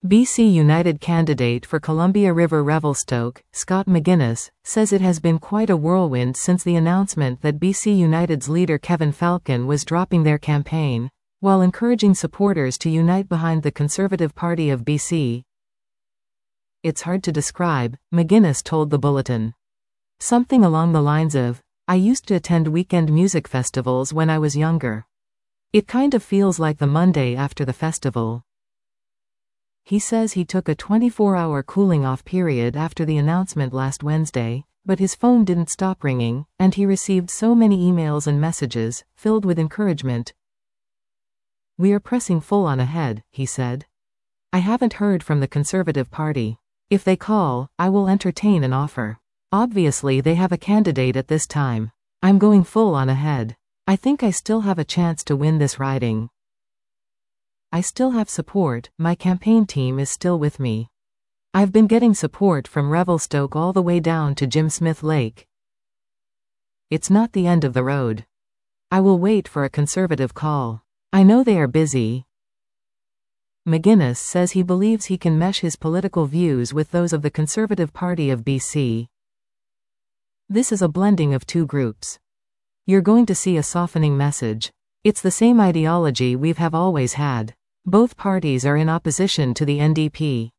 BC United candidate for Columbia River-Revelstoke, Scott McGuinness, says it has been quite a whirlwind since the announcement that BC United's leader Kevin Falcon was dropping their campaign, while encouraging supporters to unite behind the Conservative Party of BC. "It's hard to describe," McGuinness told the Bulletin. "Something along the lines of, I used to attend weekend music festivals when I was younger. It kind of feels like the Monday after the festival." He says he took a 24-hour cooling-off period after the announcement last Wednesday, but his phone didn't stop ringing, and he received so many emails and messages, filled with encouragement. "We are pressing full on ahead," he said. "I haven't heard from the Conservative Party. If they call, I will entertain an offer. Obviously they have a candidate at this time. I'm going full on ahead. I think I still have a chance to win this riding. I still have support, my campaign team is still with me. I've been getting support from Revelstoke all the way down to Jim Smith Lake. It's not the end of the road. I will wait for a Conservative call. I know they are busy." McGuinness says he believes he can mesh his political views with those of the Conservative Party of BC. "This is a blending of two groups. You're going to see a softening message. It's the same ideology we've always had. Both parties are in opposition to the NDP.